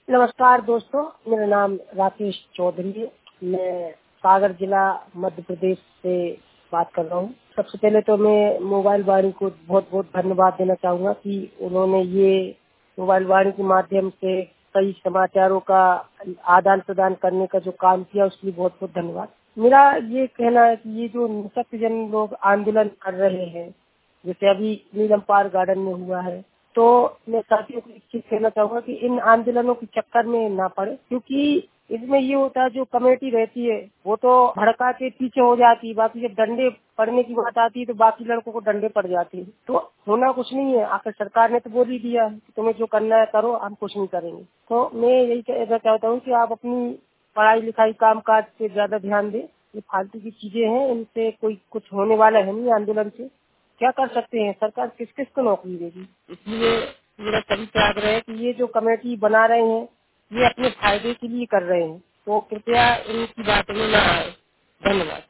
नमस्कार दोस्तों, मेरा नाम राकेश चौधरी है। मैं सागर जिला मध्य प्रदेश से बात कर रहा हूँ। सबसे पहले तो मैं मोबाइल वाणी को बहुत बहुत धन्यवाद देना चाहूँगा कि उन्होंने ये मोबाइल वाणी के माध्यम से कई समाचारों का आदान प्रदान करने का जो काम किया उसके लिए बहुत बहुत धन्यवाद। मेरा ये कहना है कि ये जो निःशक्तजन लोग आंदोलन कर रहे हैं, जैसे अभी नीलम पार्क गार्डन में हुआ है, तो मैं साथियों को एक चीज कहना चाहूंगा कि इन आंदोलनों के चक्कर में ना पड़े, क्योंकि इसमें ये होता है जो कमेटी रहती है वो तो भड़का के पीछे हो जाती है। बाकी जब डंडे पड़ने की बात आती है तो बाकी लड़कों को डंडे पड़ जाती है। तो होना कुछ नहीं है, आखिर सरकार ने तो बोल ही दिया कि तुम्हें जो करना है करो, हम कुछ नहीं करेंगे। तो मैं यही कहना चाहता हूँ कि आप अपनी पढ़ाई लिखाई काम काज पे ज्यादा ध्यान दें। ये फालतू की चीजें हैं, इनसे कोई कुछ होने वाला है नहीं। आंदोलन से क्या कर सकते हैं, सरकार किस किस को नौकरी देगी। इसलिए मेरा सभी से आग्रह है कि ये जो कमेटी बना रहे हैं ये अपने फायदे के लिए कर रहे हैं, तो कृपया इनकी बातों में न आए। धन्यवाद।